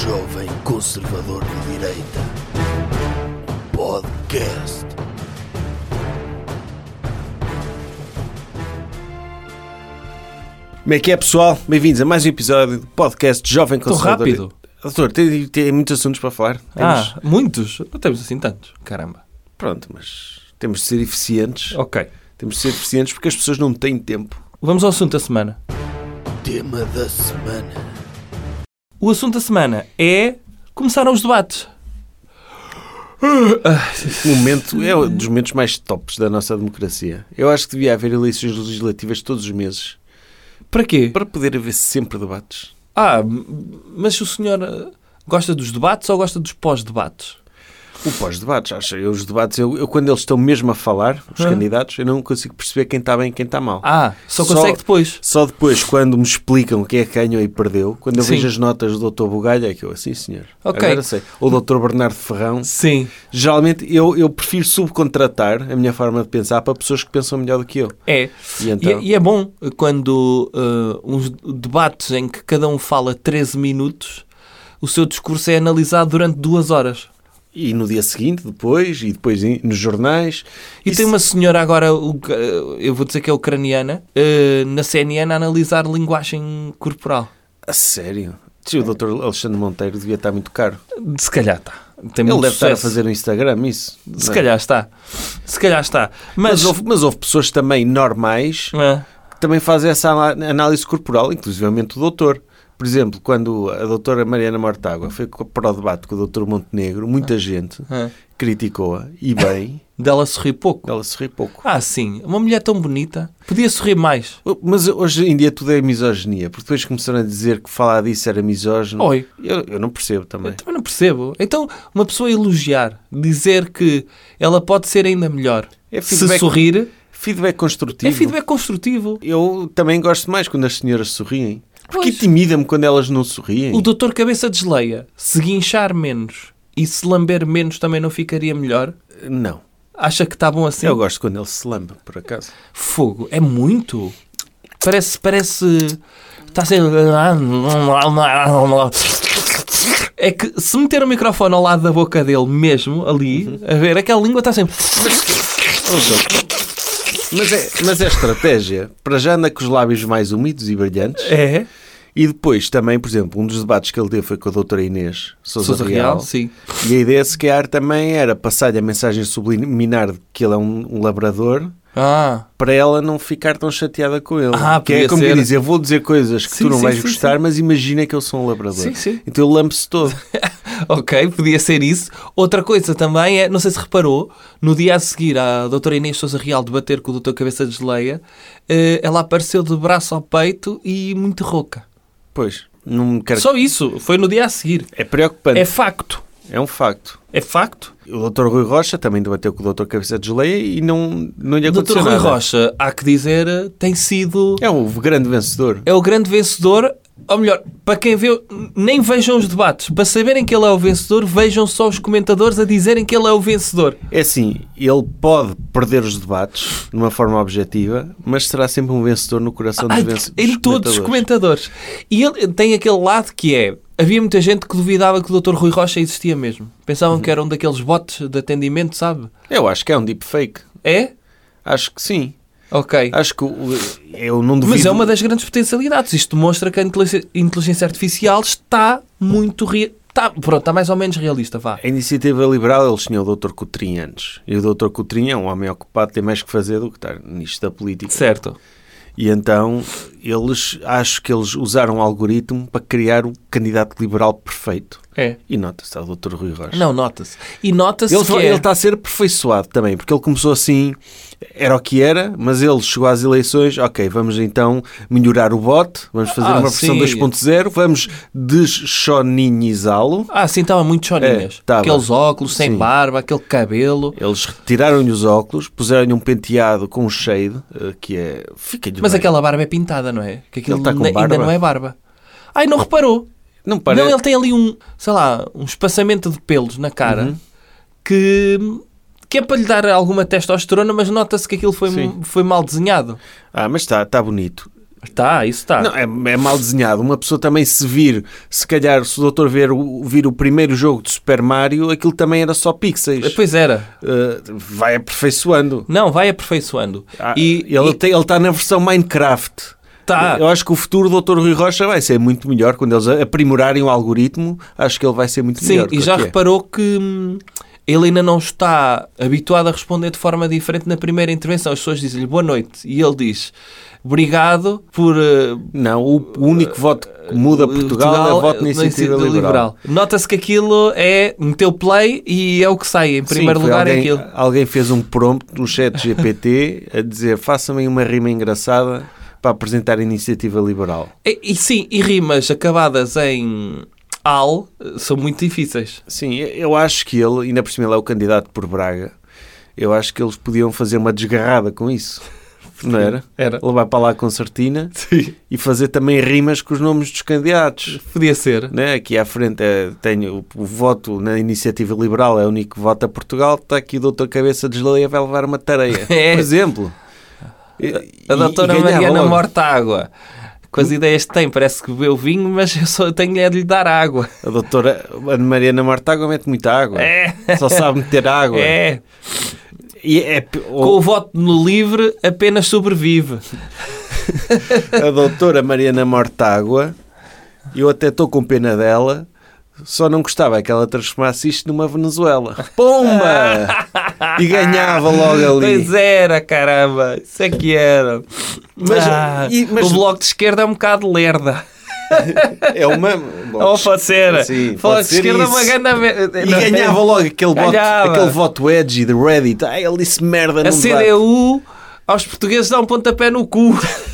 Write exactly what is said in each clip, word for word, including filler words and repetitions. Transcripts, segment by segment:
Jovem Conservador de Direita. Podcast. Como é que é, pessoal? Bem-vindos a mais um episódio do podcast de Jovem Conservador. Estou rápido. Doutor, tem, tem muitos assuntos para falar. Temos... Ah, muitos? Não temos assim tantos. Caramba. Pronto, mas temos de ser eficientes. Ok. Temos de ser eficientes porque as pessoas não têm tempo. Vamos ao assunto da semana. Tema da semana. O assunto da semana é... Começaram os debates. O momento é um dos momentos mais tops da nossa democracia. Eu acho que devia haver eleições legislativas todos os meses. Para quê? Para poder haver sempre debates. Ah, mas o senhor gosta dos debates ou gosta dos pós-debates? O pós-debates, acho eu, os debates, eu, eu quando eles estão mesmo a falar, os ah. candidatos, eu não consigo perceber quem está bem e quem está mal. Ah, só consegue só, depois? Só depois, quando me explicam quem é que ganhou e perdeu, quando eu Sim. vejo as notas do doutor Bugalho, é que eu, assim senhor, Ok. agora sei. Ou o doutor Bernardo Ferrão. Sim. Geralmente eu, eu prefiro subcontratar a minha forma de pensar para pessoas que pensam melhor do que eu. É. E, então... e, é, e é bom quando uh, uns debates em que cada um fala treze minutos, o seu discurso é analisado durante duas horas. E no dia seguinte, depois, e depois nos jornais. E Isso... tem uma senhora agora, eu vou dizer que é ucraniana, na C N N a analisar linguagem corporal. A sério? Sim, o doutor Alexandre Monteiro devia estar muito caro. Se calhar está. Tem Ele muito deve sucesso. estar a fazer no Instagram isso. Se não. calhar está. Se calhar está. Mas, Mas, houve, mas houve pessoas também normais é. que também fazem essa análise corporal, inclusivamente o doutor. Por exemplo, quando a doutora Mariana Mortágua foi para o debate com o doutor Montenegro, muita gente é. criticou-a, e bem, dela sorri pouco. ela sorri pouco. Ah, sim. Uma mulher tão bonita. Podia sorrir mais. Mas hoje em dia tudo é misoginia, porque depois começaram a dizer que falar disso era misógino. Oi. Eu, eu não percebo também. Eu também não percebo. Então, uma pessoa elogiar, dizer que ela pode ser ainda melhor, É se feedback, sorrir, feedback construtivo. é feedback construtivo. Eu também gosto mais quando as senhoras sorriem. Porque Pois. intimida-me quando elas não sorriem. O doutor Cabeça de Geleia, se guinchar menos e se lamber menos, também não ficaria melhor? Não. Acha que está bom assim? Eu gosto quando ele se lambe, por acaso. Fogo, é muito. Parece, parece... Está a ser... É que se meter o microfone ao lado da boca dele mesmo, ali, uhum. a ver, aquela língua está sempre... Mas é, mas é estratégia. Para já anda com os lábios mais úmidos e brilhantes. É. E depois também, por exemplo, um dos debates que ele teve foi com a doutora Inês Sousa, Sousa Real. Real, sim. E a ideia, se calhar, também era passar-lhe a mensagem subliminar de que ele é um, um labrador, Ah. para ela não ficar tão chateada com ele. Ah, que é como ser. que diz, eu vou dizer coisas que Sim, tu não sim, vais sim, gostar, sim. mas imagina que eu sou um labrador. Sim, sim. Então ele lambe-se todo. Ok, podia ser isso. Outra coisa também é, não sei se reparou, no dia a seguir a doutora Inês Sousa Real debater com o doutor Cabeça de Geleia, ela apareceu de braço ao peito e muito rouca. Pois, não quero... Só isso, foi no dia a seguir. É preocupante. É facto. É um facto. É facto. O doutor Rui Rocha também debateu com o doutor Cabeça de Geleia e não, não lhe O aconteceu doutor Rui nada. Rocha, há que dizer, tem sido... É o grande vencedor. É o grande vencedor. Ou melhor, para quem vê, nem vejam os debates. Para saberem que ele é o vencedor, vejam só os comentadores a dizerem que ele é o vencedor. É assim, ele pode perder os debates de uma forma objetiva, mas será sempre um vencedor no coração dos Ai, vencedores. em todos os comentadores. E ele tem aquele lado que é... Havia muita gente que duvidava que o doutor Rui Rocha existia mesmo. Pensavam uhum. que era um daqueles bots de atendimento, sabe? Eu acho que é um deepfake. É? Acho que sim. Ok. Acho que eu não duvido... Mas é uma das grandes potencialidades. Isto demonstra que a inteligência artificial está muito... Re... Está, pronto, está mais ou menos realista, vá. A Iniciativa Liberal, eles tinham o doutor Coutrinho antes. E o doutor Coutrinho é um homem ocupado, tem mais que fazer do que estar nisto da política. Certo. E então, eles, acho que eles usaram um algoritmo para criar o candidato liberal perfeito. É. E nota-se, está o doutor Rui Rocha. Não, nota-se. E nota-se ele, que ele é... está a ser aperfeiçoado também, porque ele começou assim, era o que era, mas ele chegou às eleições, ok, vamos então melhorar o bot, vamos fazer Ah, uma versão sim. dois ponto zero, vamos deschoninizá-lo. Ah, sim, estava muito choninhas. É, estava. Aqueles óculos sem Sim. barba, aquele cabelo. Eles retiraram-lhe os óculos, puseram-lhe um penteado com um shade, eh, que é... Fica-lhe Mas bem. aquela barba é pintada, não é? Que aquilo Ele está com na- barba? ainda não é barba. Ai, não reparou? Não parece... Não, ele tem ali um, sei lá, um espaçamento de pelos na cara Uhum. que, que é para lhe dar alguma testosterona, mas nota-se que aquilo foi, Sim. foi mal desenhado. Ah, mas está, está bonito. Está, isso está. Não, é, é mal desenhado. Uma pessoa também se vir, se calhar, se o doutor ver o, vir o primeiro jogo de Super Mario, aquilo também era só pixels. Pois era. Uh, vai aperfeiçoando. Não, vai aperfeiçoando. Ah, e, ele e... tem- ele está na versão Minecraft. Tá. Eu acho que o futuro do doutor Rui Rocha vai ser muito melhor. Quando eles aprimorarem o algoritmo, acho que ele vai ser muito Sim, melhor. e já reparou que hum, ele ainda não está habituado a responder de forma diferente na primeira intervenção. As pessoas dizem-lhe boa noite e ele diz obrigado por... Uh, Não, o único voto que muda Portugal, Portugal é o voto na iniciativa liberal. liberal. Nota-se que aquilo é meter o play e é o que sai. Em primeiro Sim, lugar alguém, é aquilo. Alguém fez um prompt no chat G P T a dizer faça-me uma rima engraçada para apresentar a iniciativa liberal. E, e sim, e rimas acabadas em al são muito difíceis. Sim, eu acho que ele, ainda por cima ele é o candidato por Braga, eu acho que eles podiam fazer uma desgarrada com isso. Não era? Era. Levar para lá a concertina Sim. e fazer também rimas com os nomes dos candidatos. Podia ser. Né? Aqui à frente é, tenho o, o voto na iniciativa liberal, é o único que vota a Portugal. Está aqui o doutor Cabeça de Geleia, vai levar uma tareia. É. Por exemplo. A, a doutora e, e Mariana logo. Mortágua, com as ideias que tem, parece que bebeu vinho, mas eu só tenho é de lhe dar água. A doutora a Mariana Mortágua mete muita água. É. Só sabe meter água. É. E é Com o voto no livre, apenas sobrevive. a doutora Mariana Mortágua, eu até estou com pena dela, só não gostava que ela transformasse isto numa Venezuela. Pumba! E ganhava logo ali. Pois era, caramba. Isso é que era. Mas- Ah, e- mas- O Bloco de Esquerda é um bocado lerda. É uma... Ou pode ser. Sim, O Bloco pode de ser Esquerda é isso. uma grande... E ganhava logo aquele voto, Ganhava. aquele voto edgy de Reddit. Ai, ele disse merda A num C debate. D U aos portugueses dá um pontapé no cu.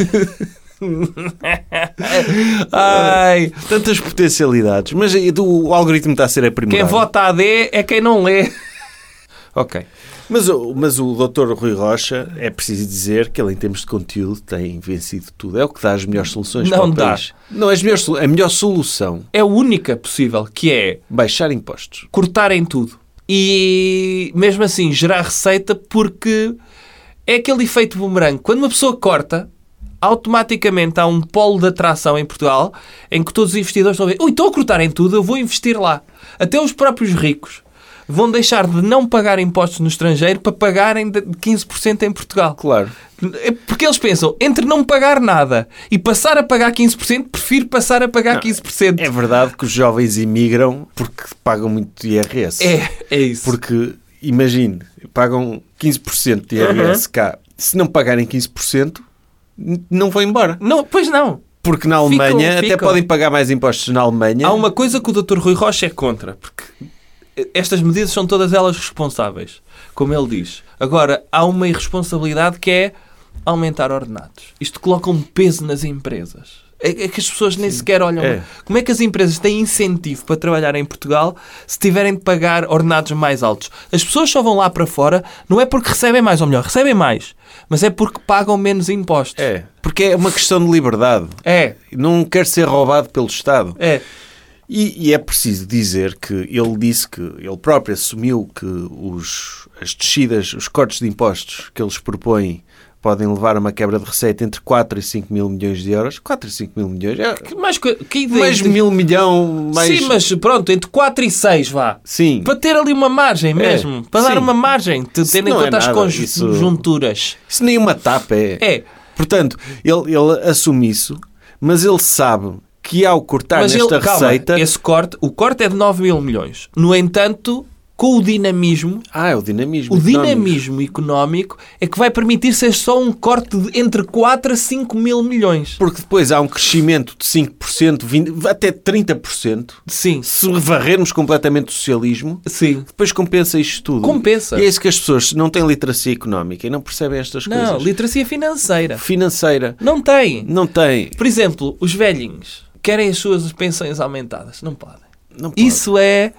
Ai, Tantas potencialidades. Mas o, o algoritmo está a ser aprimorado. quem vota A D é quem não lê. Ok. Mas, o- mas o doutor Rui Rocha, é preciso dizer que ele, em termos de conteúdo, tem vencido tudo. É o que dá as melhores soluções Não para o dá. país. Não, as melhores, solu- a melhor solução, É a única possível, que é baixar impostos. cortarem tudo. E mesmo assim gerar receita, porque é aquele efeito bumerangue. Quando uma pessoa corta, automaticamente há um polo de atração em Portugal em que todos os investidores estão a ver, ui, estou a cortar em tudo, eu vou investir lá. Até os próprios ricos vão deixar de não pagar impostos no estrangeiro para pagarem de quinze por cento em Portugal. Claro. É porque eles pensam, entre não pagar nada e passar a pagar quinze por cento, prefiro passar a pagar quinze por cento. É verdade que os jovens imigram porque pagam muito I R S. É, é isso. Porque, imagine, pagam quinze por cento de I R S cá. Se não pagarem quinze por cento, n- não vão embora. Não, pois não. Porque na Ficam, Alemanha até ficam. podem pagar mais impostos na Alemanha. Há uma coisa que o doutor Rui Rocha é contra, porque estas medidas são todas elas responsáveis, como ele diz. Agora, há uma irresponsabilidade que é aumentar ordenados. Isto coloca um peso nas empresas. É é que as pessoas nem sequer olham. É. Como é que as empresas têm incentivo para trabalhar em Portugal se tiverem de pagar ordenados mais altos? As pessoas só vão lá para fora, não é porque recebem mais, ou melhor, recebem mais, mas é porque pagam menos impostos. É, porque é uma questão de liberdade. É, Não quer ser roubado pelo Estado. é. E, e é preciso dizer que ele disse que ele próprio assumiu que os, as descidas, os cortes de impostos que eles propõem podem levar a uma quebra de receita entre quatro e cinco mil milhões de euros. quatro e cinco mil milhões. É, Que mais co- que ideia mais de- mil milhão, mais... Sim, mas pronto, entre quatro e seis, vá. Sim. Para ter ali uma margem mesmo. Para dar sim. uma margem, te- Isso tendo em não é conta as nada, conju- isso- conjunturas. Isso nem uma tapa é. É. Portanto, ele, ele assume isso, mas ele sabe que ao cortar Mas nesta ele, calma, receita... esse corte, o corte é de nove mil milhões. No entanto, com o dinamismo, Ah, é o dinamismo. o económico. dinamismo económico é que vai permitir ser só um corte de entre quatro a cinco mil milhões. Porque depois há um crescimento de cinco por cento, vinte, até trinta por cento. Sim, Se varrermos completamente o socialismo, sim. depois compensa isto tudo. Compensa. E é isso que as pessoas não têm literacia económica e não percebem estas Não, coisas. literacia financeira. Financeira. Não tem. Não tem. Por exemplo, os velhinhos querem as suas pensões aumentadas. Não podem. Não pode. Isso é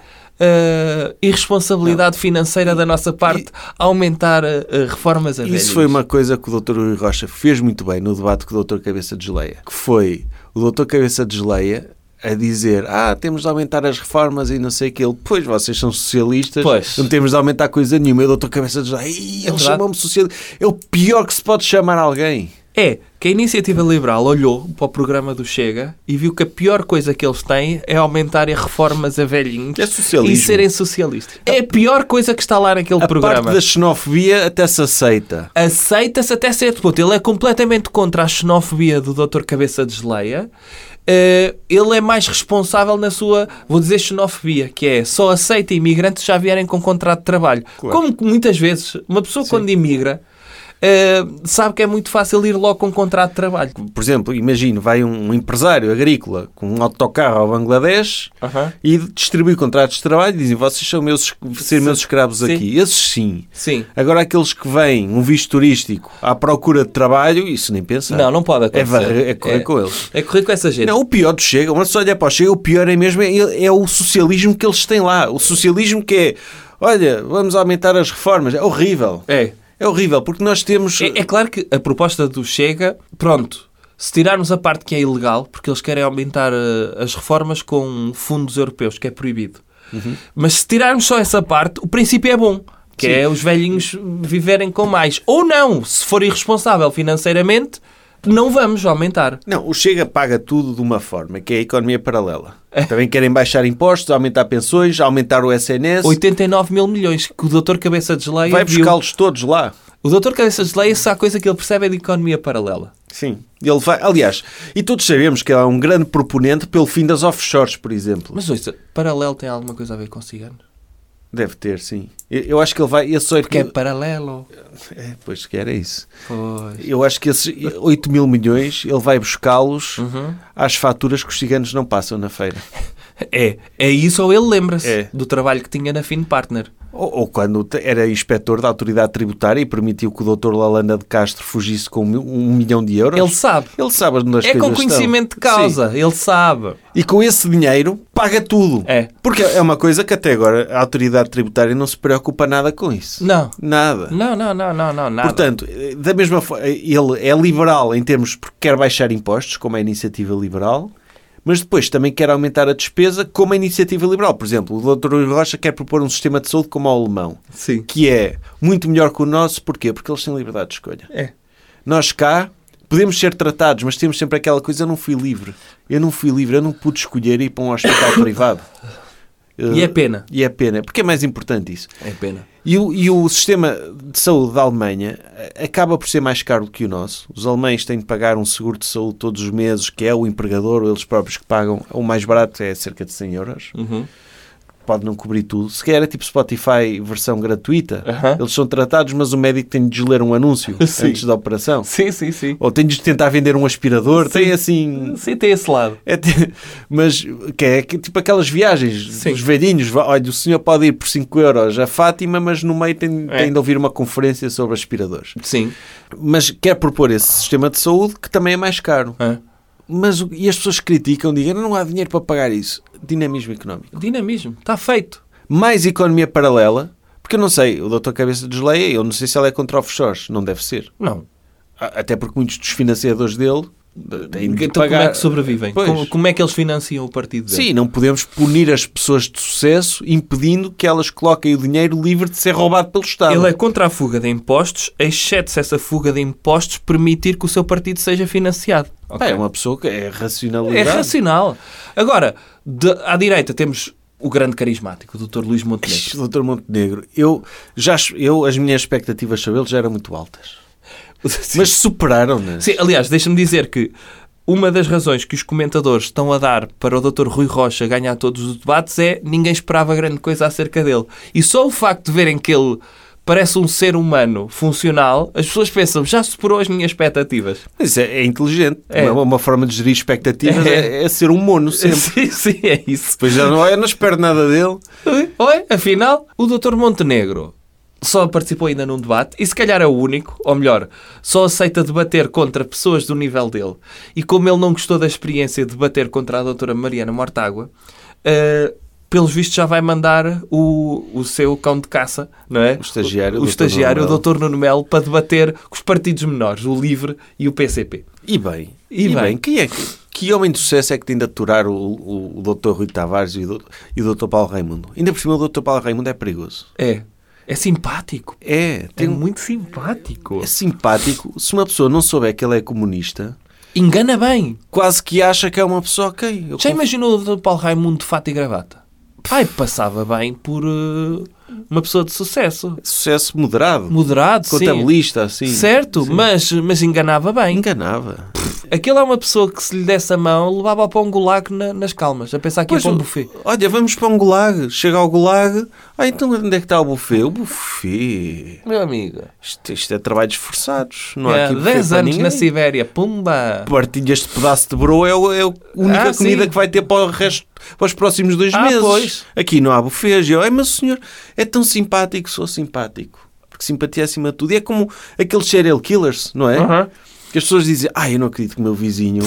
uh, irresponsabilidade financeira da nossa parte aumentar uh, uh, reformas a velhinhos. Isso foi uma coisa que o doutor Rui Rocha fez muito bem no debate com o doutor Cabeça de Geleia. Que foi o doutor Cabeça de Geleia a dizer, ah, temos de aumentar as reformas e não sei o que. Ele, pois, vocês são socialistas, Pois. não temos de aumentar coisa nenhuma. E o doutor Cabeça de Geleia, "Ih, ele verdade. chamou-me socialista. É o pior que se pode chamar alguém. é que a Iniciativa Liberal olhou para o programa do Chega e viu que a pior coisa que eles têm é aumentarem reformas a velhinhos É socialismo. e serem socialistas. É a pior coisa que está lá naquele A programa. parte da xenofobia até se aceita. Aceita-se até certo ponto. Ele é completamente contra a xenofobia do doutor Cabeça de Geleia. Uh, ele é mais responsável na sua, vou dizer, xenofobia, que é só aceita imigrantes se já vierem com contrato de trabalho. Claro. Como que muitas vezes uma pessoa Sim. quando imigra uh, sabe que é muito fácil ir logo com contrato de trabalho. Por exemplo, imagino, vai um empresário agrícola com um autocarro ao Bangladesh Uhum. e distribui contratos de trabalho e dizem, vocês são meus, ser meus escravos Sim. aqui. Esses sim. Sim. Agora aqueles que vêm, um visto turístico, à procura de trabalho, isso nem pensar. Não, não pode É, acontecer. varrer, é correr com eles. É correr com essa gente. Não, o pior do Chega, uma pessoa olha para o Chega, o pior é mesmo é, é o socialismo que eles têm lá. O socialismo que é, olha, vamos aumentar as reformas. É horrível. É. É horrível, porque nós temos... É, é claro que a proposta do Chega, pronto, se tirarmos a parte que é ilegal, porque eles querem aumentar uh, as reformas com fundos europeus, que é proibido. Uhum. Mas se tirarmos só essa parte, o princípio é bom. Que Sim. é os velhinhos viverem com mais. Ou não, se for irresponsável financeiramente, não vamos aumentar. Não, o Chega paga tudo de uma forma, que é a economia paralela. Também querem baixar impostos, aumentar pensões, aumentar o S N S. oitenta e nove mil milhões que o doutor Cabeça de Geleia Vai viu. buscá-los todos lá. O doutor Cabeça de Geleia, se há coisa que ele percebe é de economia paralela. Sim. Ele vai, aliás, e todos sabemos que ele é um grande proponente pelo fim das offshores, por exemplo. Mas ouça, paralelo tem alguma coisa a ver com ciganos? Deve ter, sim. Eu, eu acho que ele vai... Esse oito Porque é mil... paralelo. É, pois que era isso. Pois. Eu acho que esses oito mil milhões ele vai buscá-los Uhum. às faturas que os ciganos não passam na feira. É, é isso ou ele lembra-se É. do trabalho que tinha na FinPartner. Ou, ou quando te- era inspetor da autoridade tributária e permitiu que o doutor Lalanda de Castro fugisse com um, um milhão de euros. Ele sabe. Ele sabe onde as É com coisas conhecimento estão. de causa. Sim. Ele sabe. E com esse dinheiro paga tudo. É. Porque é uma coisa que até agora a autoridade tributária não se preocupa nada com isso. Não. Nada. Não, não, não, não, não, nada. Portanto, da mesma forma, ele é liberal em termos porque quer baixar impostos, como a iniciativa liberal, mas depois também quer aumentar a despesa, como a iniciativa liberal. Por exemplo, o doutor Rui Rocha quer propor um sistema de saúde como o alemão, Sim. que é muito melhor que o nosso. Porquê? Porque eles têm liberdade de escolha. É. Nós cá podemos ser tratados, mas temos sempre aquela coisa, eu não fui livre. Eu não fui livre, eu não pude escolher ir para um hospital privado. E é pena. E é pena, porque é mais importante isso. É pena. E o, e o sistema de saúde da Alemanha acaba por ser mais caro do que o nosso. Os alemães têm de pagar um seguro de saúde todos os meses, que é o empregador ou eles próprios que pagam. O mais barato é cerca de cem euros. Uhum. Pode não cobrir tudo. Se quer é tipo Spotify versão gratuita, Uhum. eles são tratados, mas o médico tem de ler um anúncio Sim. antes da operação. Sim, sim, sim. Ou tem de tentar vender um aspirador. Sim. Tem assim... Sim, tem esse lado. É te- mas que é que- tipo aquelas viagens Sim. dos velhinhos. Va- Olha, o senhor pode ir por cinco euros a Fátima, mas no meio tem, É. tem de ouvir uma conferência sobre aspiradores. Sim. Mas quer propor esse sistema de saúde que também é mais caro. É. Mas, o- e as pessoas criticam, digam, não há dinheiro para pagar isso. Dinamismo económico. Dinamismo. Está feito. Mais economia paralela, porque eu não sei, o doutor Cabeça de Geleia, eu não sei se ele é contra offshores. Não deve ser. Não. A- Até porque muitos dos financiadores dele têm de Então pagar... como é que sobrevivem? Pois. Como, como é que eles financiam o partido dele? Sim, não podemos punir as pessoas de sucesso impedindo que elas coloquem o dinheiro livre de ser roubado pelo Estado. Ele é contra a fuga de impostos, exceto se essa fuga de impostos permitir que o seu partido seja financiado. Pá, é uma pessoa que é É racionalidade. racional. Agora, de- à direita temos o grande carismático, o doutor Luís Montenegro. Ixi, doutor Montenegro, eu, já, eu, as minhas expectativas sobre ele já eram muito altas. Mas superaram-nas. Sim, aliás, deixa-me dizer que uma das razões que os comentadores estão a dar para o doutor Rui Rocha ganhar todos os debates é ninguém esperava grande coisa acerca dele. E só o facto de verem que ele parece um ser humano funcional, as pessoas pensam, já superou as minhas expectativas. Mas é, é inteligente. É. Uma, uma forma de gerir expectativas É. é, é ser um mono sempre. Sim, sim, é isso. Depois já não, eu não espero nada dele. Oi, afinal, o doutor Montenegro só participou ainda num debate e se calhar é o único, ou melhor, só aceita debater contra pessoas do nível dele. E como ele não gostou da experiência de debater contra a doutora Mariana Mortágua, uh, pelos vistos já vai mandar o, o seu cão de caça, não é? O estagiário, o, o o estagiário, o doutor doutor Nuno Melo, para debater com os partidos menores, o LIVRE e o P C P. E bem. E E, bem. bem. Quem é que, que homem de sucesso é que tem de aturar o, o, o doutor Rui Tavares e o, do- e o doutor Paulo Raimundo? Ainda por cima o doutor Paulo Raimundo é perigoso. É. É simpático. É, tem É um- muito simpático. é simpático. Se uma pessoa não souber que ele é comunista, Engana bem. quase que acha que é uma pessoa ok. Eu Já conf- imaginou o Paulo Raimundo de fato e gravata? Ai, passava bem por uh, uma pessoa de sucesso. Sucesso moderado. Moderado, sim. Contabilista, assim. Certo, mas, mas enganava bem. Enganava. Aquele é uma pessoa que, se lhe desse a mão, levava para um gulag na- nas calmas, a pensar que Pois, ia para um buffet. Olha, vamos para um gulag. Chega ao gulag. Ah, então onde é que está o buffet? O buffet. Meu amigo, Isto, isto é trabalho de esforçados. Não há é, aqui buffet dez para anos ninguém. na Sibéria, pumba! Partilhas de pedaço de broa é, o- é a única Ah, comida sim. que vai ter para, o resto, para os próximos dois Ah, meses. pois. Aqui não há buffets. E eu, "Ai, mas o senhor é tão simpático, sou simpático. Porque simpatia é acima de tudo. E é como aqueles serial killers, não é? Aham. Que as pessoas dizem, ah, eu não acredito que o meu vizinho...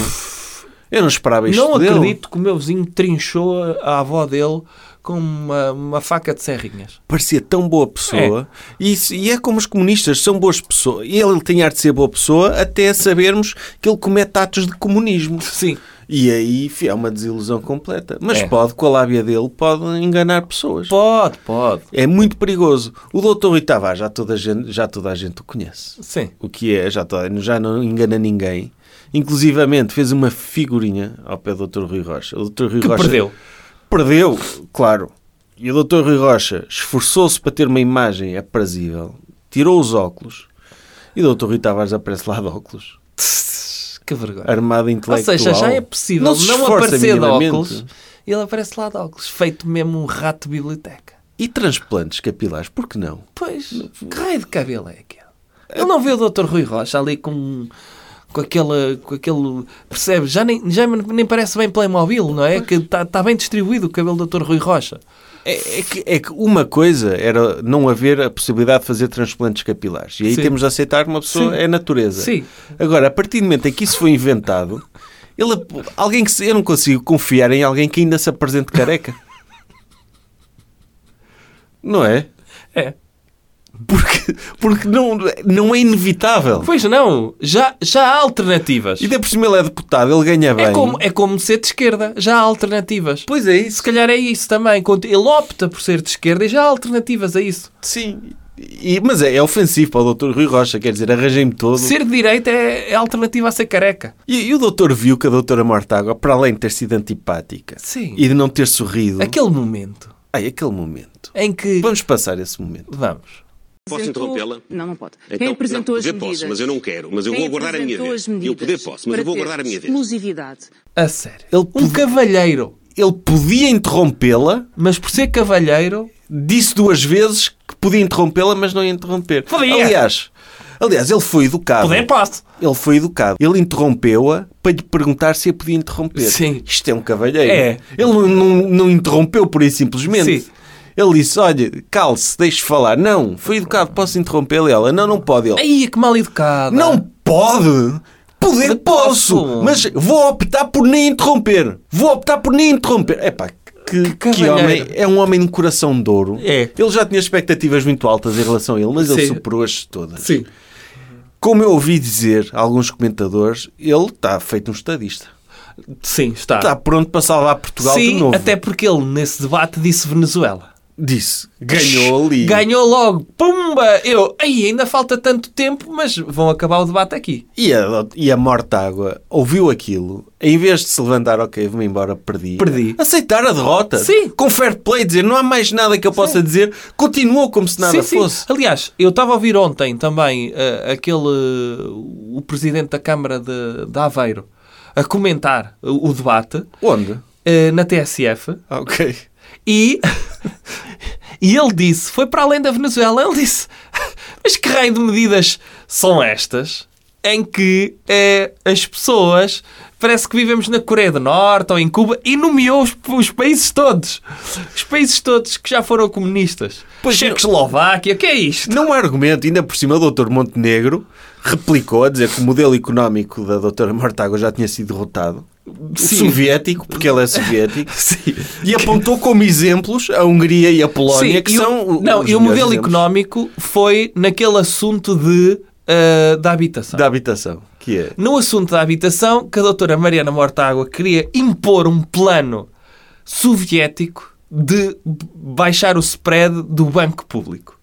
Eu não esperava isto Não dele." acredito que o meu vizinho trinchou a avó dele com uma, uma faca de serrinhas. Parecia tão boa pessoa. E, isso- e é como os comunistas, são boas pessoas. E ele tem ar de ser boa pessoa até sabermos que ele comete atos de comunismo. Sim. E aí fi, é uma desilusão completa. Mas É. pode, com a lábia dele, pode enganar pessoas. Pode, pode. É muito perigoso. O doutor Rui Tavares, já toda a gente, já toda a gente o conhece. Sim. O que é, já, toda, já não engana ninguém. Inclusivamente fez uma figurinha ao pé do doutor Rui Rocha. O doutor Rui Que Rocha perdeu. Perdeu, claro. E o doutor Rui Rocha esforçou-se para ter uma imagem aprazível. Tirou os óculos. E o doutor Rui Tavares aparece lá de óculos. Que vergonha. Armado Ou intelectual. seja, já é possível Não não, se esforça aparecer de minimamente. óculos e ele aparece lá de óculos. Feito mesmo um rato de biblioteca. E transplantes capilares, por que não? Pois, que raio de cabelo é aquele? Ele não vê o doutor Rui Rocha ali com, com aquele... Com aquele percebe? Já, nem, já nem parece bem Playmobil, não é? Que está tá bem distribuído o cabelo do doutor Rui Rocha. É, é que, é que uma coisa era não haver a possibilidade de fazer transplantes capilares. E aí Sim. temos de aceitar que uma pessoa Sim. é natureza. Sim. Agora, a partir do momento em que isso foi inventado, ele, alguém que se, eu não consigo confiar em alguém que ainda se apresente careca. Não é? É. Porque, porque não, não é inevitável. Pois não, já, já há alternativas. E ainda por cima ele é deputado, ele ganha bem. É como, é como ser de esquerda, já há alternativas. Pois é isso. Se calhar é isso também. Quando ele opta por ser de esquerda e já há alternativas a isso. Sim. E, mas é, é ofensivo para o doutor Rui Rocha, quer dizer, arranjei-me todo. Ser de direita é, é alternativa a ser careca. E, e o doutor viu que a doutora Mortágua, para além de ter sido antipática Sim. e de não ter sorrido... Aquele momento Ai, aquele momento. em que... Vamos passar esse momento. Vamos. Posso interrompê-la? Não, não pode. Então, Quem apresentou não, as poder medidas? posso, mas eu não quero. Mas eu Quem vou aguardar a minha apresentou vez. as medidas Eu poder posso, mas para eu vou ter aguardar a minha vez. exclusividade. A sério. Ele Um podia- cavalheiro. Ele podia interrompê-la, Mas por ser cavalheiro... disse duas vezes que podia interrompê-la, mas não ia interromper. Podia. Aliás, aliás, ele foi educado. Poder posso. Ele foi educado. Ele interrompeu-a para lhe perguntar se a podia interromper. Sim. Isto é um cavalheiro. É. Ele não, não, não interrompeu por aí simplesmente. Sim. Ele disse, olha, cale-se, deixe falar. Não, foi educado, posso interrompê-la? Ela, não, não pode. Ele, Ai, que mal educado. não pode! Poder Não posso, posso. mas vou optar por nem interromper. Vou optar por nem interromper. Epá, que, que cavalheiro. homem, é um homem de coração de ouro. É. Ele já tinha expectativas muito altas em relação a ele, mas ele Sim. superou-as todas. Sim. Como eu ouvi dizer alguns comentadores, ele está feito um estadista. Sim, está. Está pronto para salvar Portugal de Sim, novo. até porque ele, nesse debate, disse Venezuela. Disse. Ganhou ali. Ganhou logo. Pumba! Eu, aí ainda falta tanto tempo, mas vão acabar o debate aqui. E a, e a Mortágua ouviu aquilo. Em vez de se levantar, ok, vou-me embora, perdi. Perdi. Aceitar a derrota. Sim. Com fair play, dizer não há mais nada que eu possa dizer. Continuou como se nada sim, sim. fosse. Aliás, eu estava a ouvir ontem também uh, aquele, uh, o presidente da Câmara de, de Aveiro a comentar o, o debate Onde? uh, na T S F Ah, ok. e, e ele disse, foi para além da Venezuela, ele disse, mas que raio de medidas são estas em que eh, as pessoas, parece que vivemos na Coreia do Norte ou em Cuba, e nomeou os, os países todos. Os países todos que já foram comunistas. Pois Checoslováquia, o que é isto? Não há argumento. Ainda por cima, o doutor Montenegro replicou a dizer que o modelo económico da doutora Mortágua já tinha sido derrotado. O Sim. soviético, porque ele é soviético. Sim. E apontou como exemplos a Hungria e a Polónia, Sim, que e o- são o- Não, os e o melhores modelo exemplos económico foi naquele assunto de, uh, da habitação. da habitação, que é... No assunto da habitação, que a doutora Mariana Mortágua queria impor um plano soviético de baixar o spread do banco público.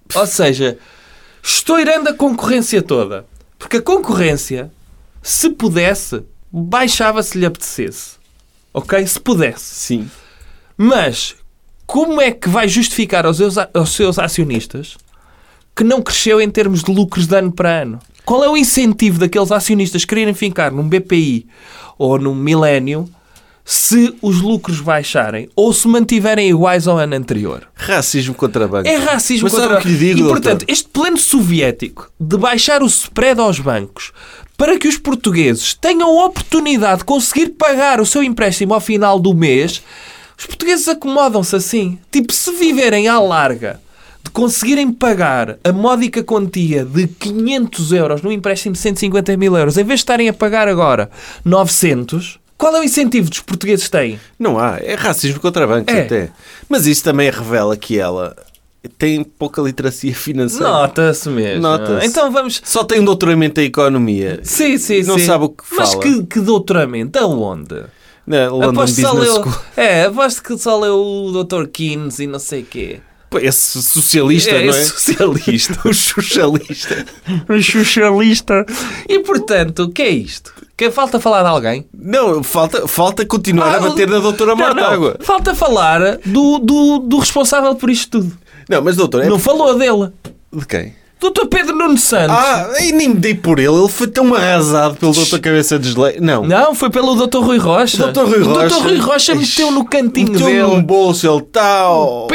Ou seja, estourando a concorrência toda. Porque a concorrência, se pudesse, baixava se lhe apetecesse. Ok? Se pudesse. Sim. Mas, como é que vai justificar aos seus, aos seus acionistas que não cresceu em termos de lucros de ano para ano? Qual é o incentivo daqueles acionistas quererem fincar num B P I ou num Millennium se os lucros baixarem ou se mantiverem iguais ao ano anterior? Racismo contra bancos. É racismo Mas contra sabe o que lhe digo, E, doutor? portanto, este plano soviético de baixar o spread aos bancos para que os portugueses tenham a oportunidade de conseguir pagar o seu empréstimo ao final do mês, os portugueses acomodam-se assim. Tipo, se viverem à larga de conseguirem pagar a módica quantia de quinhentos euros no empréstimo de cento e cinquenta mil euros, em vez de estarem a pagar agora novecentos, qual é o incentivo que os portugueses têm? Não há. É racismo contra bancos É. até. Mas isso também revela que ela tem pouca literacia financeira. Nota-se mesmo. Nota-se. Então vamos... Só tem um doutoramento em economia. Sim, sim, Não sim. sabe o que Mas fala. que, que doutoramento? Aonde? Na London Aposto que só Business leu... School. É, aposto que só leu o doutor Keynes e não sei o quê. Pô, esse socialista, É, não é? esse socialista. O socialista. O socialista. E, portanto, o que é isto? Que falta falar de alguém? Não, falta, falta continuar Ah, a bater na doutora Não, não. Mortágua. Falta falar do, do, do responsável por isto tudo. Não, mas doutor, é Não falou dele. de quem? doutor Pedro Nuno Santos. Ah, e nem me dei por ele. Ele foi tão arrasado pelo doutor Cabeça de Geleia. Não. Não, foi pelo doutor Rui Rocha. doutor Rui O doutor Rocha. Rui Rocha meteu no cantinho Meteu dele. num bolso, ele está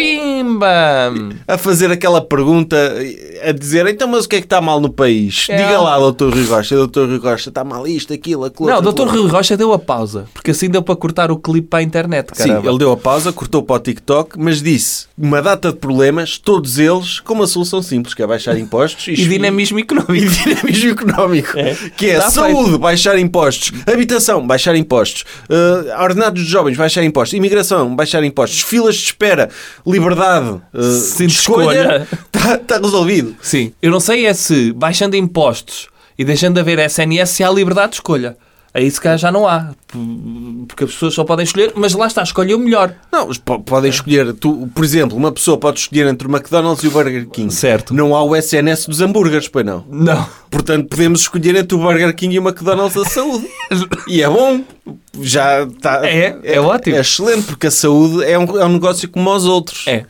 Pimba! a fazer aquela pergunta, a dizer, então, mas o que é que está mal no país? É. Diga lá, doutor Rui Rocha. doutor Rui Rocha, está mal isto, aquilo, aquilo. Não, o outro, doutor aquilo. Rui Rocha deu a pausa. Porque assim deu para cortar o clipe para a internet, Sim, caramba. ele deu a pausa, cortou para o TikTok, mas disse uma data de problemas, todos eles com uma solução simples, que é baixar impostos E dinamismo económico. e dinamismo económico, É. que é Tá saúde, baixar impostos, habitação, baixar impostos, uh, ordenados de jovens, baixar impostos, imigração, baixar impostos, filas de espera, liberdade, uh, Sim, de de escolha, escolha. está tá resolvido. Sim. Eu não sei é se, baixando impostos e deixando de haver S N S, se há liberdade de escolha. Aí se calhar já não há. Porque as pessoas só podem escolher, mas lá está, escolhe o melhor. Não, mas po- podem escolher, tu, por exemplo, uma pessoa pode escolher entre o McDonald's e o Burger King. Certo. Não há o S N S dos hambúrgueres, pois não. Não. Portanto, podemos escolher entre o Burger King e o McDonald's da saúde. E é bom. Já está. É, é ótimo. É excelente, porque a saúde é um, é um negócio como os outros. É.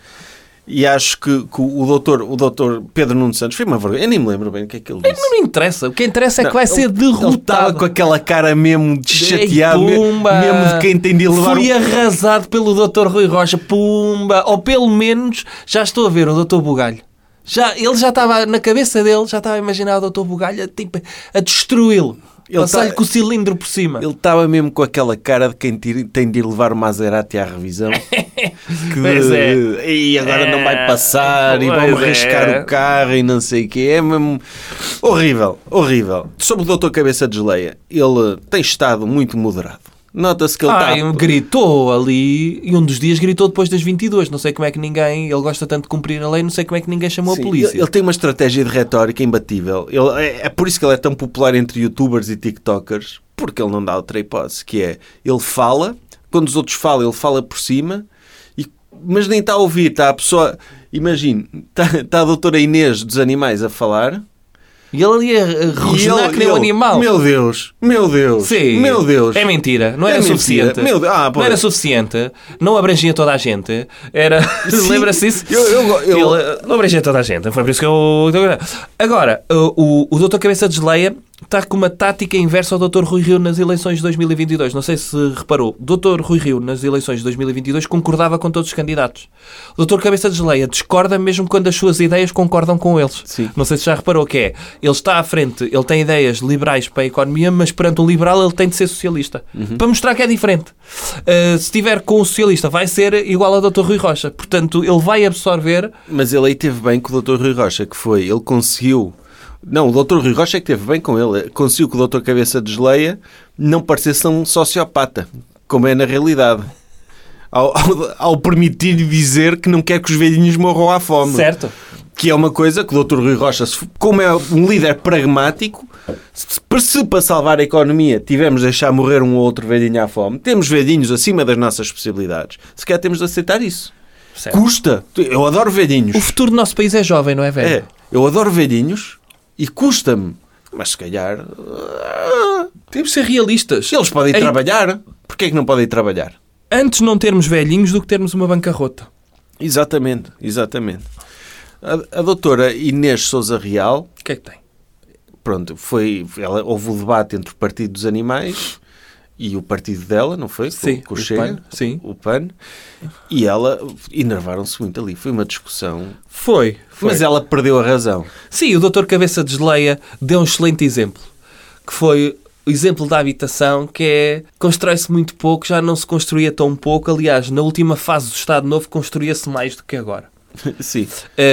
E acho que, que o, doutor, o doutor Pedro Nuno Santos foi uma vergonha. Eu nem me lembro bem o que é que ele disse. Não me interessa. O que interessa é que Não, vai ele- ser Ele estava derrotado. com aquela cara mesmo de chateado, Ei, me- pumba. mesmo de quem tem de levar. Fui um- arrasado pelo doutor Rui Rocha. Pumba! Ou pelo menos já estou a ver o doutor Bugalho. Já, ele já estava na cabeça dele, já estava a imaginar o doutor Bugalho tipo, a destruí-lo. Ele Passar-lhe tá- com o cilindro por cima. Ele estava mesmo com aquela cara de quem tira- tem de ir levar o Maserati à revisão. Que, Pois é. E agora não vai É. passar e Pois vão-me é. arriscar o carro e não sei o quê. É mesmo horrível, horrível. Sobre o doutor Cabeça de Geleia, ele tem estado muito moderado. Nota-se que ele Ah, está... gritou ali e um dos dias gritou depois das vinte e duas. Não sei como é que ninguém... Ele gosta tanto de cumprir a lei, não sei como é que ninguém chamou Sim, a polícia. Ele, ele tem uma estratégia de retórica imbatível. Ele, é, é por isso que ele é tão popular entre youtubers e tiktokers, porque ele não dá outra hipótese, que é, ele fala, quando os outros falam, ele fala por cima, e, mas nem está a ouvir, está a pessoa... Imagine, está, está a doutora Inês dos Animais a falar... E ele ali a e rosnar ele- que nem um ele, animal. Meu Deus, meu Deus, Sim. meu Deus. É mentira. Não É era mentira. suficiente. Meu Deus. Ah, não pois. era suficiente. Não abrangia toda a gente. Era... Sim. Lembra-se disso? Eu- eu- eu- Ele não abrangia toda a gente. Foi por isso que eu... Agora, o, o doutor Cabeça de Geleia está com uma tática inversa ao doutor Rui Rio nas eleições de dois mil e vinte e dois. Não sei se reparou. O doutor Rui Rio, nas eleições de dois mil e vinte e dois, concordava com todos os candidatos. O doutor Cabeça de Geleia discorda mesmo quando as suas ideias concordam com eles. Sim. Não sei se já reparou que é. Ele está à frente, ele tem ideias liberais para a economia, mas perante um liberal ele tem de ser socialista. Para mostrar que é diferente. Uh, se estiver com o socialista, vai ser igual ao doutor Rui Rocha. Portanto, ele vai absorver... Mas ele aí teve bem com o doutor Rui Rocha, que foi, ele conseguiu... Não, o doutor Rui Rocha é que teve bem com ele. Conseguiu que o doutor Cabeça de Geleia não parecesse um sociopata, como é na realidade. Ao, ao, ao permitir-lhe dizer que não quer que os velhinhos morram à fome. Certo. Que é uma coisa que o doutor Rui Rocha, se- como é um líder pragmático, se, se para salvar a economia tivemos de deixar morrer um ou outro velhinho à fome, temos velhinhos acima das nossas possibilidades. Se calhar temos de aceitar isso. Certo. Custa. Eu adoro velhinhos. O futuro do nosso país é jovem, não é, velho? É, eu adoro velhinhos e custa-me. Mas se calhar... ah, Temos de ser realistas. eles podem Ei. trabalhar. Porquê é que não podem trabalhar? Antes não termos velhinhos do que termos uma bancarrota. Exatamente, exatamente. A, a doutora Inês Sousa Real, O que é que tem? pronto, foi, ela, houve o debate entre o Partido dos Animais e o partido dela, não foi? Sim, com, com o o Chega, PAN, sim. o PAN. E ela, enervaram-se muito ali. Foi uma discussão. Foi. foi. Mas ela perdeu a razão. Sim, o doutor Cabeça de Geleia deu um excelente exemplo. Que foi o exemplo da habitação, que é... Constrói-se muito pouco, já não se construía tão pouco. Aliás, na última fase do Estado Novo, construía-se mais do que agora. Sim.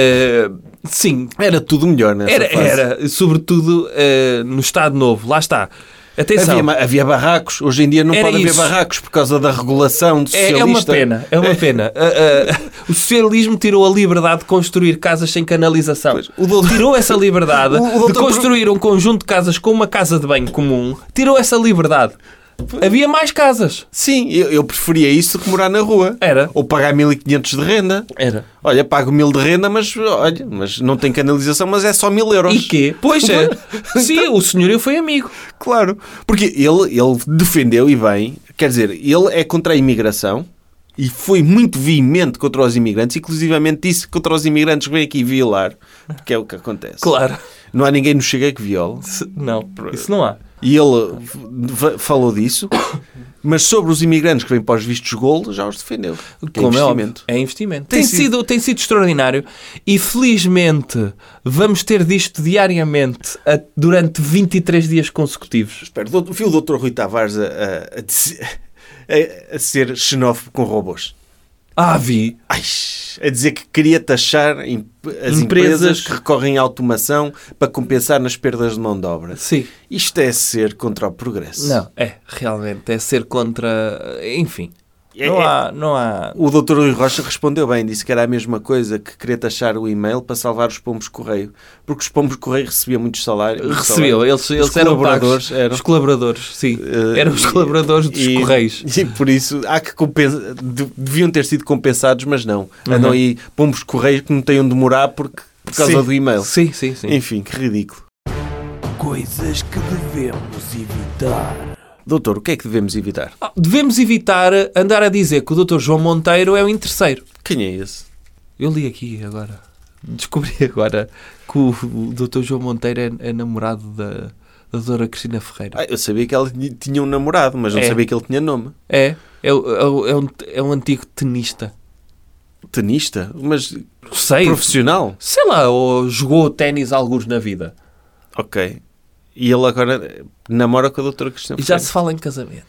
Uh, sim. Era tudo melhor nessa Era, fase. era. Sobretudo uh, no Estado Novo. Lá está. Atenção. Havia, ma- havia barracos. Hoje em dia não Era pode haver isso. barracos por causa da regulação do É, socialista. é uma pena, é uma pena. Uh, uh, o socialismo tirou a liberdade de construir casas sem canalização. Pois, o doutor- Tirou essa liberdade O- o de doutor- construir um conjunto de casas com uma casa de banho comum. Tirou essa liberdade. Havia mais casas. Sim, eu, eu preferia isso do que morar na rua. Era. Ou pagar mil e quinhentos de renda. Era. Olha, pago mil de renda, mas olha, mas não tem canalização, mas é só mil euros. E quê? Pois é. Sim, o senhorio foi amigo. Claro. Porque ele, ele defendeu, e bem, quer dizer, ele é contra a imigração e foi muito veemente contra os imigrantes, inclusivamente disse contra os imigrantes que vêm aqui violar, que é o que acontece. Claro. Não há ninguém no Chega que viole. Se- Não, isso não há. E ele v- falou disso, mas sobre os imigrantes que vêm para os vistos gold, já os defendeu. Que é Como é óbvio, investimento. é investimento. Tem Tem, sido- sido, tem sido extraordinário e felizmente vamos ter disto diariamente a- durante vinte e três dias consecutivos. Espera, do- viu o doutor Rui Tavares a, a- a dizer- a- a ser xenófobo com robôs? Ah, vi. Ai, a dizer que queria taxar em- as Empresas- empresas que recorrem à automação para compensar nas perdas de mão de obra. Sim. Isto é ser contra o progresso. Não, é, realmente, é ser contra... Enfim, É- não é- há... Não há... O doutor Rui Rocha respondeu bem, disse que era a mesma coisa que querer taxar o e-mail para salvar os pombos correio. Porque os pombos correio recebiam muitos salários. muito Recebeu, salário. eles, eles Os eram colaboradores pagos. eram. Os colaboradores, sim. Eh, Eram os e- colaboradores dos e- Correios. E por isso há que compensa, de- deviam ter sido compensados, mas não. Uhum. Andam aí pombos correios que não têm onde morar porque, por causa Sim. do e-mail. Sim, sim, sim. Enfim, que ridículo. Coisas que devemos evitar. Doutor, o que é que devemos evitar? Ah, devemos evitar andar a dizer que o doutor João Monteiro é o interesseiro. Quem é esse? Eu li aqui agora. Descobri agora que o, o doutor João Monteiro é, é namorado da, da doutora Cristina Ferreira. Ah, eu sabia que ela tinha- tinha um namorado, mas não É. sabia que ele tinha nome. É, é, o- é, o- é um, é um antigo tenista. Tenista? Mas Sei. profissional? Sei lá, ou jogou ténis alguns na vida. Ok. E ele agora namora com a doutora Cristina E já Ferreira. se fala em casamento.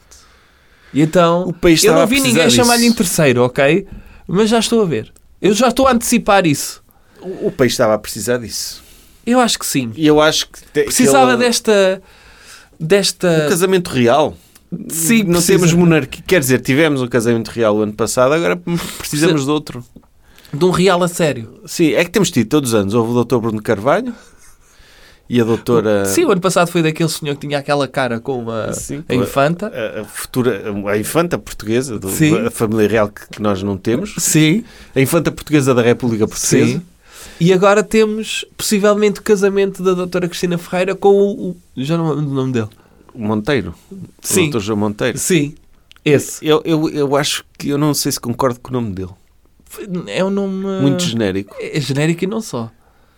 E então, O país eu estava não a vi precisar ninguém disso. chamar-lhe interesseiro, ok? Mas já estou a ver. Eu já estou a antecipar isso. O, o país estava a precisar disso. Eu acho que sim. E eu acho que... te- Precisava que ele- desta... Desta... Um casamento real. Sim, não precisa. temos monarquia. Quer dizer, tivemos um casamento real o ano passado, agora precisamos de outro. De um real a sério. Sim, é que temos tido todos os anos. Houve o doutor Bruno Carvalho e a doutora... Sim, o ano passado foi daquele senhor que tinha aquela cara com uma Sim, a infanta. A, a futura, a infanta portuguesa, do, Sim. a família real que, que nós não temos. Sim, A infanta portuguesa da República Portuguesa. sim. E agora temos, possivelmente, o casamento da doutora Cristina Ferreira com o... o- já não lembro do nome dele. O Monteiro. O Sim. doutor João Monteiro. Sim, esse. Eu, eu, eu acho que eu não sei se concordo com o nome dele. É um nome... Muito genérico. É genérico e não só.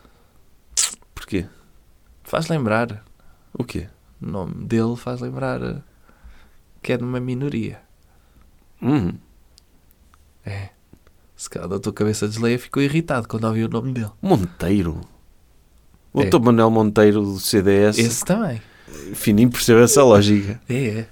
Porquê? Faz lembrar. O quê? O nome dele faz lembrar eh, que é de uma minoria. Hum. É. Se calhar o doutor Cabeça de Geleia ficou irritado quando ouviu o nome dele. Monteiro. O É. doutor Manuel Monteiro do C D S. Esse também. Enfim, nem percebo essa lógica. É, é.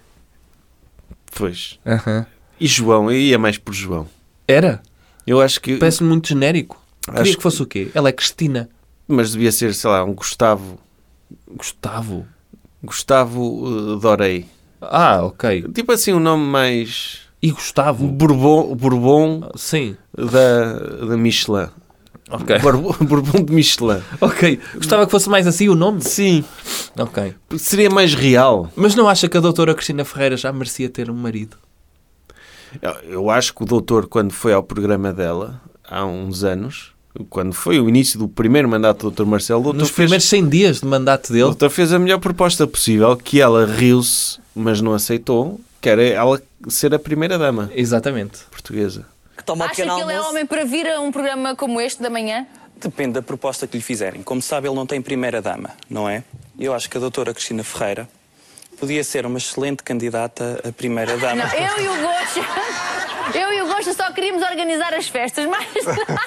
Pois. Aham. E João? Eu ia mais por João. Era? Eu acho que... Parece-me muito genérico. Queria Acho que fosse o quê? Ela é Cristina. Mas devia ser, sei lá, um Gustavo... Gustavo. Gustavo uh, Dorei. Ah, ok. Tipo assim, um nome mais... E Gustavo? Bourbon, Bourbon Sim. da, da Michelin. Ok. Bourbon, Bourbon de Michelin. Ok. Gostava que fosse mais assim o nome? Sim. Ok. Seria mais real. Mas não acha que a doutora Cristina Ferreira já merecia ter um marido? Eu, eu acho que o doutor, quando foi ao programa dela, há uns anos, quando foi o início do primeiro mandato do doutor Marcelo, o doutor Nos fez, primeiros cem dias de mandato o dele. doutor fez a melhor proposta possível, que ela riu-se, mas não aceitou, que era ela ser a primeira-dama Exatamente. portuguesa. Que toma o Acha que pequeno ele é almoço. homem para vir a um programa como este da manhã? Depende da proposta que lhe fizerem. Como sabe, ele não tem primeira-dama, não é? Eu acho que a doutora Cristina Ferreira podia ser uma excelente candidata a primeira-dama. Não, eu e o Gosto, eu e o Gosto só queríamos organizar as festas, mas nada.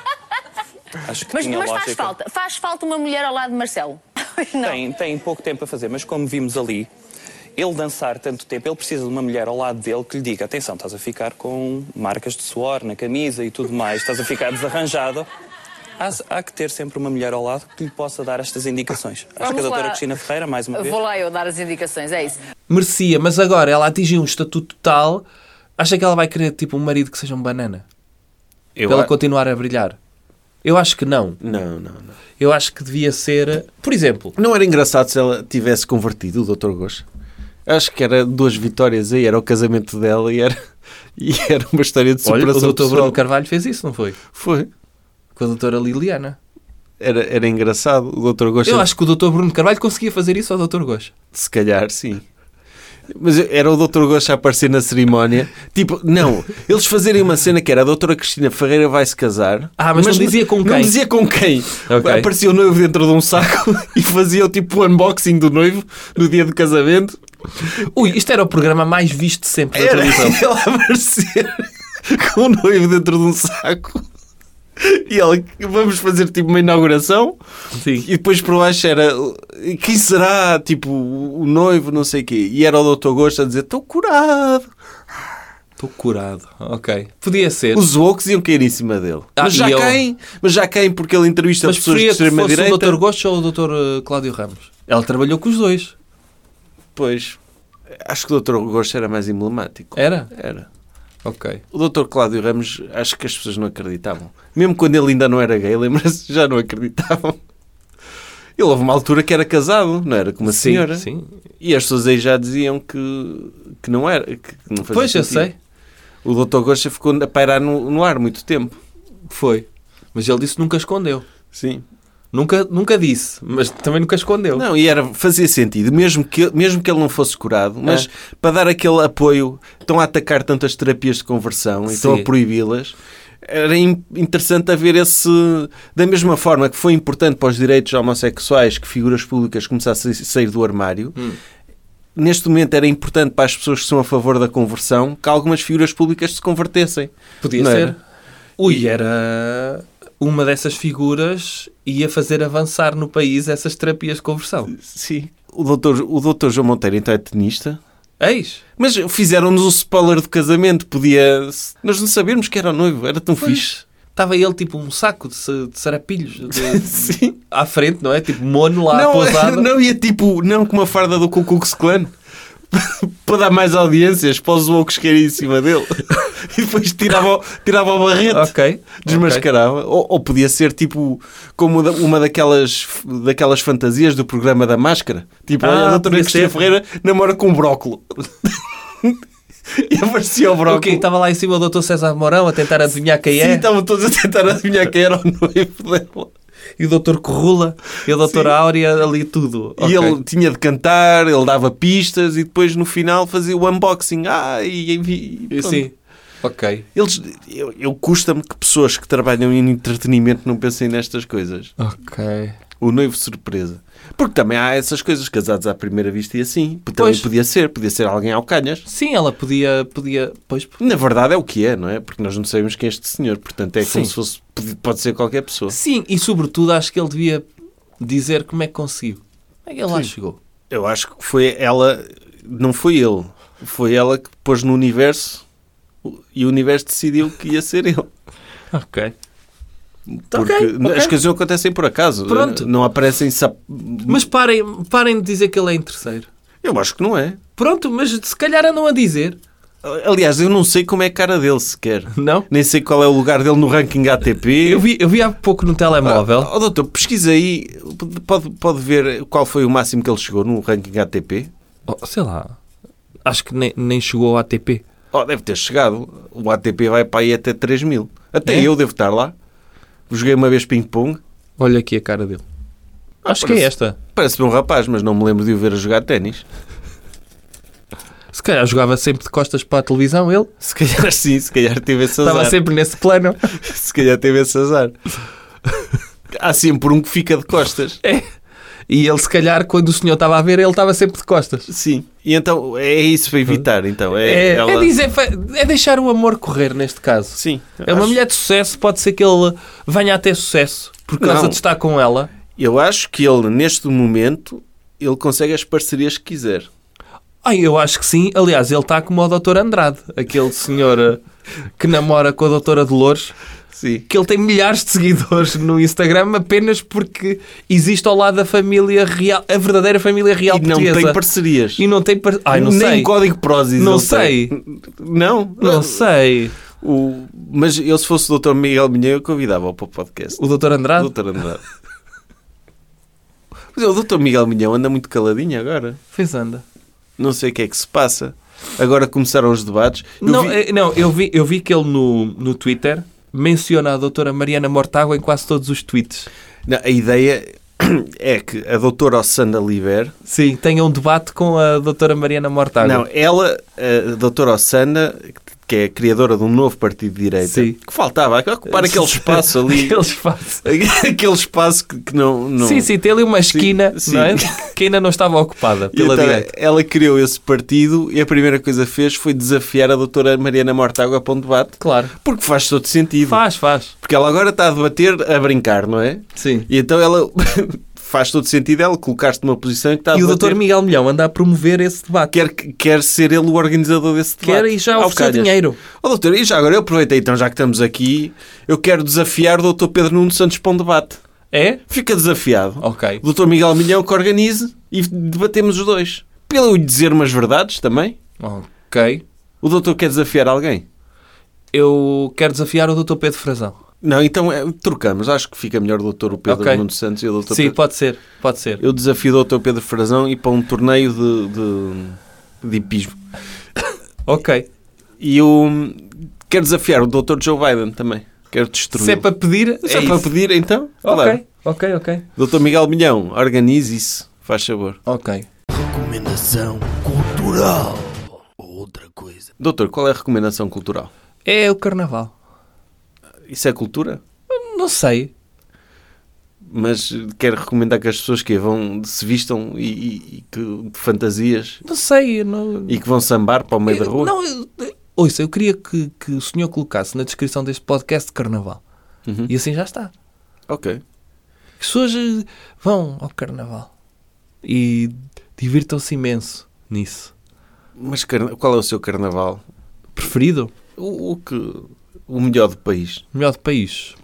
Acho que Mas, tinha mas faz lógica. falta, faz falta uma mulher ao lado de Marcelo. Não. Tem, tem pouco tempo a fazer, mas como vimos ali, ele dançar tanto tempo, ele precisa de uma mulher ao lado dele que lhe diga: atenção, estás a ficar com marcas de suor na camisa e tudo mais, estás a ficar desarranjado. Há, há que ter sempre uma mulher ao lado que lhe possa dar estas indicações. Acho Vamos que a doutora lá. Cristina Ferreira, mais uma vez... Vou lá eu dar as indicações, é isso. Merecia, mas agora ela atingiu um estatuto tal. Acha que ela vai querer tipo um marido que seja um banana? Eu Para ela a- continuar a brilhar? Eu acho que não. Não, não, não. Eu acho que devia ser... Por exemplo, Não era engraçado se ela tivesse convertido o doutor Gosto? Acho que era duas vitórias aí, era o casamento dela e era, e era uma história de olha, superação o doutor pessoal. Bruno Carvalho fez isso, não foi? Foi. Com a doutora Liliana. Era, era engraçado. O doutor Gosto, Eu acho que o doutor Bruno Carvalho conseguia fazer isso ao doutor Gosto. se calhar, sim. Mas era o doutor Gosto a aparecer na cerimónia. Tipo, não. Eles fazerem uma cena que era a doutora Cristina Ferreira vai se casar. Ah, mas não dizia com Não quem? dizia com quem. Ok. Aparecia o noivo dentro de um saco e fazia o tipo o unboxing do noivo no dia do casamento. Ui, isto era o programa mais visto sempre da Era televisão. ele a aparecer com o noivo dentro de um saco. E ela, vamos fazer tipo uma inauguração. Sim. E depois por baixo era quem será, tipo, o noivo, não sei o quê. E era o doutor Gosto a dizer: estou curado. Estou curado. Ok. Podia ser. Os woks iam cair em cima dele. Ah, mas, já e eu- caem, mas já caem porque ele entrevista Mas pessoas de preferia que fosse o extrema-direita. doutor Gosto ou o doutor uh, Cláudio Ramos? Ela trabalhou com os dois. Pois, acho que o doutor Gosto era mais emblemático. Era? Era. Ok. O doutor Cláudio Ramos, acho que as pessoas não acreditavam. Mesmo quando ele ainda não era gay, lembra-se, já não acreditavam. Ele houve uma altura que era casado, não era? Com uma Sim, senhora. sim. E as pessoas aí já diziam que, que não era. Que não fazia Pois, eu sentido. sei. O doutor Gosto ficou a pairar no, no ar muito tempo. Foi. Mas ele disse que nunca escondeu. Sim. Nunca, nunca disse, mas também nunca escondeu. Não, e era, fazia sentido, mesmo que, mesmo que ele não fosse curado, mas É. para dar aquele apoio, estão a atacar tantas terapias de conversão e estão Sim. a proibi-las, era in- interessante haver esse... Da mesma forma que foi importante para os direitos homossexuais que figuras públicas começassem a sair do armário, Hum. neste momento era importante para as pessoas que são a favor da conversão que algumas figuras públicas se convertessem. Podia Não ser. era? Ui, era... Uma dessas figuras ia fazer avançar no país essas terapias de conversão. Sim. O doutor, o doutor João Monteiro então é tenista. Eis? Mas fizeram-nos o spoiler do casamento. Podia... Nós não sabíamos que era o noivo. Era tão Pois. fixe. Estava ele tipo um saco de, sa- de sarapilhos de- Sim. à frente, não é? Tipo mono lá Não, pousado. não ia tipo... Não com uma farda do Ku Klux Klan. Para dar mais audiências. Para os woks caírem em cima dele. E depois tirava, o- tirava o barrete. Ok. Desmascarava. Ou, ou podia ser tipo... Como da- uma daquelas, daquelas fantasias do programa da Máscara. Tipo, Ah, olha, a doutora podia Cristina ser. Ferreira namora com um brócolo. E aparecia o brócolo. Ok, estava lá em cima o doutor César Mourão a tentar adivinhar quem Sim, é. estavam todos a tentar adivinhar quem era o noivo dela. E o doutor Corrula e a doutora Sim. Áurea ali tudo. E Ok. ele tinha de cantar, ele dava pistas e depois no final fazia o unboxing. Ah, e envi... E Sim. Ok. Eles, eu, eu custa-me que pessoas que trabalham em entretenimento não pensem nestas coisas. Ok. O noivo surpresa. Porque também há essas coisas, casados à primeira vista e assim. Também Pois. podia ser, podia ser alguém ao calhas. Sim, ela podia... podia pois, Na verdade é o que é, não é? Porque nós não sabemos quem é este senhor. Portanto é como Sim. se fosse, pode ser qualquer pessoa. sim, e sobretudo acho que ele devia dizer como é que conseguiu. Como é que ele lá Sim. chegou? Eu acho que foi ela, não foi ele. Foi ela que pôs no universo e o universo decidiu que ia ser ele. Ok. Porque Ok, ok. as coisas não acontecem por acaso. Pronto. Não aparecem... Sap... Mas parem, parem de dizer que ele é interesseiro. Eu acho que não é. Pronto, mas se calhar andam a dizer. Aliás, eu não sei como é a cara dele sequer. Não? Nem sei qual é o lugar dele no ranking A T P. Eu vi, eu vi há pouco no telemóvel. Oh, doutor, pesquisa aí. Pode, pode ver qual foi o máximo que ele chegou no ranking A T P? Oh, sei lá. Acho que nem, nem chegou ao A T P. Oh, deve ter chegado. O A T P vai para aí até três mil. Até É? eu devo estar lá. Joguei uma vez ping-pong. Olha aqui a cara dele. Acho que parece- é esta. Parece-me um rapaz, mas não me lembro de o ver a jogar ténis. Se calhar jogava sempre de costas para a televisão, ele. Se calhar sim, se calhar teve esse azar. Estava sempre nesse plano. Se calhar teve esse azar. Há sempre um que fica de costas. É. E ele, se calhar, quando o senhor estava a ver, ele estava sempre de costas. Sim. E então é isso para evitar. Então, é, É, ela... é dizer, é deixar o amor correr, neste caso. Sim. É uma acho- mulher de sucesso, pode ser que ele venha a ter sucesso por causa Não. de estar com ela. Eu acho que ele, neste momento, ele consegue as parcerias que quiser. Ai, eu acho que sim. Aliás, ele está como o doutor Andrade, aquele senhor eh, que namora com a doutora Dolores, Sim. que ele tem milhares de seguidores no Instagram apenas porque existe ao lado da família real, a verdadeira família real E não portuguesa. tem parcerias. E não tem par... Ai, não Nem sei. código Prozis. Não ele sei. tem. Não? Não sei. O... Mas eu, se fosse o doutor Miguel Minhão, eu convidava-o para o podcast. O doutor Andrade? doutor Andrade. Mas o doutor Miguel Minhão anda muito caladinho agora. Fez anda. Não sei o que é que se passa. Agora começaram os debates. Eu Não, vi- eh, não eu, vi, eu vi que ele no, no Twitter menciona a doutora Mariana Mortágua em quase todos os tweets. Não, a ideia é que a doutora Ossana Liber... Sim, tenha um debate com a doutora Mariana Mortágua. Não, ela, a doutora Ossana, que é a criadora de um novo partido de direita, Sim. que faltava, a ocupar aquele espaço ali. Aquele espaço. Aquele espaço que, que não, não... Sim, sim, tem ali uma esquina, sim. não é? Que ainda não estava ocupada E pela então, direita. ela criou esse partido e a primeira coisa que fez foi desafiar a doutora Mariana Mortágua para um debate. Claro. Porque faz todo sentido. Faz, faz. Porque ela agora está a debater a brincar, não é? Sim. E então ela... faz todo sentido ela colocar-se numa posição em que está a E o debater. doutor Miguel Milhão anda a promover esse debate. Quer, quer ser ele o organizador desse debate. Quer e já Ao ofereceu calhas. dinheiro. Ó doutor, e já agora eu aproveitei, então já que estamos aqui, eu quero desafiar o doutor Pedro Nuno Santos para um debate. É? Fica desafiado. Ok. O doutor Miguel Milhão que organize e debatemos os dois. Pelo eu dizer umas verdades também. Ok. O doutor quer desafiar alguém? Eu quero desafiar o doutor Pedro Frazão. Não, então é, trocamos. Acho que fica melhor o doutor Pedro Ok. Nuno Santos e o doutor Sim, Pedro... pode ser. Pode ser. Eu desafio o doutor Pedro Frazão e para um torneio de, de, de hipismo. Ok. E eu quero desafiar o doutor Joe Biden também. Quero destruir. Se é para pedir, Se é é para isso. pedir, então, claro. Ok, ok, ok. doutor Miguel Milhão, organize isso, faz favor. Ok. Recomendação cultural. Ou outra coisa. Doutor, qual é a recomendação cultural? É o Carnaval. Isso é cultura? Não sei. Mas quero recomendar que as pessoas que vão se vistam e, e- e que, de fantasias Não sei. eu Não... e que vão sambar para o meio da rua? Não, eu... Ouça, eu queria que, que o senhor colocasse na descrição deste podcast Carnaval. Uhum. E assim já está. Ok. As pessoas eh, vão ao Carnaval e divirtam-se imenso nisso. Mas carna- qual é o seu carnaval? Preferido? O, o que... O melhor do país? Melhor do país?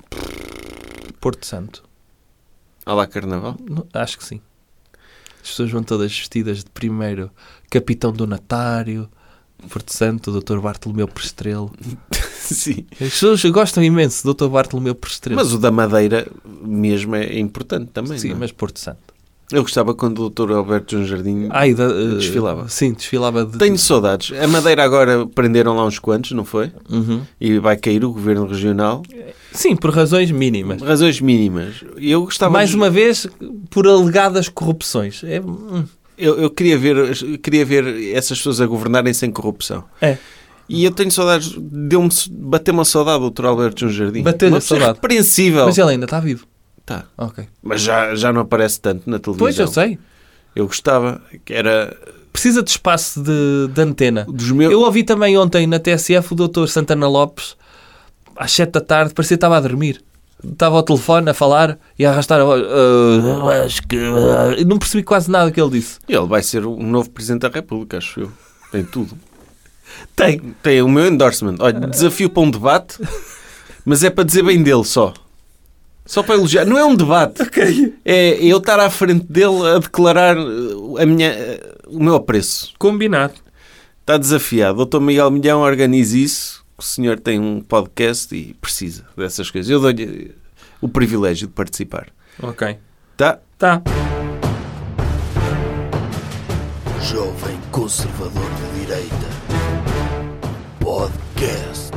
Porto Santo. Há lá carnaval? Não, acho que sim. As pessoas vão todas vestidas de primeiro Capitão Donatário, Porto Santo, o doutor Bartolomeu Prestrelo. Sim. As pessoas gostam imenso do doutor Bartolomeu Prestrelo. Mas o da Madeira mesmo é importante também, Sim, não é? mas Porto Santo. Eu gostava quando o doutor Alberto João Jardim Ai, da, eh, desfilava. Sim, desfilava de... Tenho saudades. A Madeira agora prenderam lá uns quantos, não foi? Uhum. E vai cair o governo regional. Sim, por razões mínimas. Razões mínimas. Eu gostava Mais de- uma vez, por alegadas corrupções. É, hum, Eu, eu queria ver, eu queria ver essas pessoas a governarem sem corrupção. é. E eu tenho saudades. Deu-me, bateu uma saudade do doutor Alberto João Jardim. Bateu-lhe Uma a pessoa saudade. repreensível. Mas ele ainda está vivo. Tá. Ok. Mas já, já não aparece tanto na televisão. Pois, eu sei. Eu gostava que era Precisa de espaço de, de antena. dos meus. Eu ouvi também ontem na T S F o doutor Santana Lopes, às sete da tarde, parecia que estava a dormir. Estava ao telefone a falar e a arrastar a voz. "Ah, eu acho que... ah", não percebi quase nada que ele disse. Ele vai ser o novo Presidente da República, acho eu. Tem tudo. Tem. Tem o meu endorsement. Olha, desafio para um debate, mas é para dizer bem dele só. Só para elogiar. Não é um debate. É eu estar à frente dele a declarar uh, a minha, uh, o meu apreço. Combinado. Está desafiado. doutor Miguel Milhão, organize isso. O senhor tem um podcast e precisa dessas coisas. Eu dou-lhe o privilégio de participar. Ok. Tá? Tá. Jovem Conservador de Direita. Podcast.